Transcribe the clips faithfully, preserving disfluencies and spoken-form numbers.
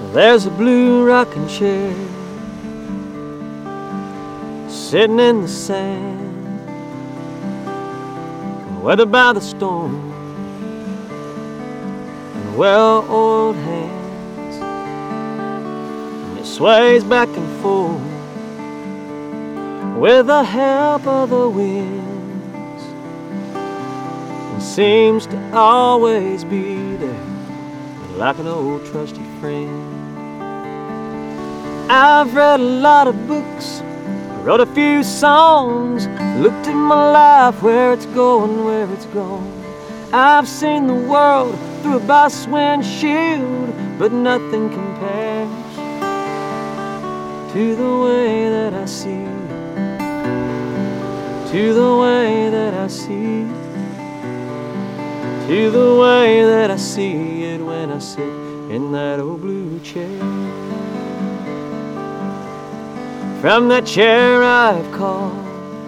There's a blue rocking chair sitting in the sand, weathered by the storm and well-oiled hands, and it sways back and forth with the help of the winds, and seems to always be there like an old trusty friend. I've read a lot of books, wrote a few songs, looked at my life, where it's going, where it's gone. I've seen the world through a bus windshield, but nothing compares to the way that I see, to the way that I see, to the way that I see it when I sit in that old blue chair. From that chair I've caught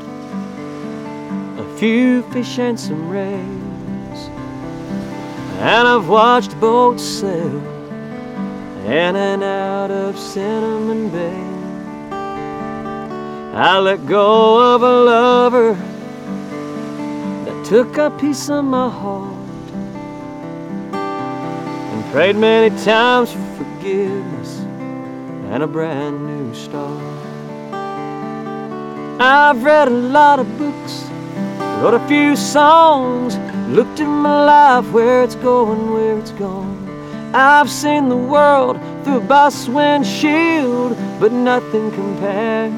a few fish and some rays, and I've watched boats sail in and out of Cinnamon Bay. I let go of a lover that took a piece of my heart, and prayed many times for forgiveness and a brand new start. I've read a lot of books, wrote a few songs, looked at my life, where it's going, where it's gone. I've seen the world through a bus windshield, but nothing compares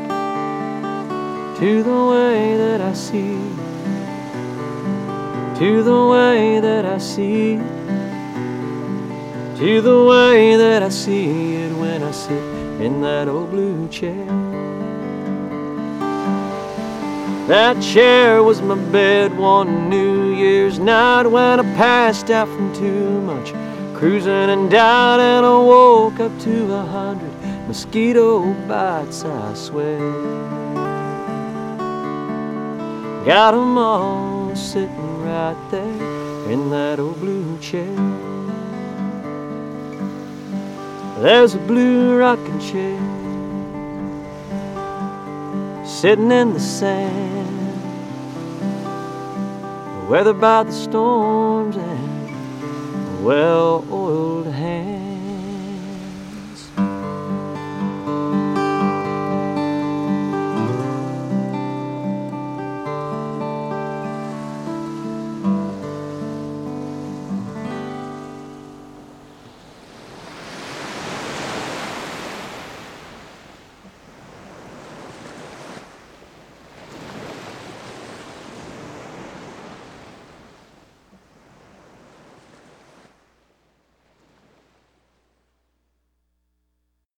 to the way that I see, to the way that I see, to the way that I see it when I sit in that old blue chair. That chair was my bed one New Year's night when I passed out from too much cruising and died, and I woke up to a hundred mosquito bites, I swear. Got 'em all sitting right there in that old blue chair. There's a blue rocking chair sitting in the sand, weathered by the storms and well-oiled hands.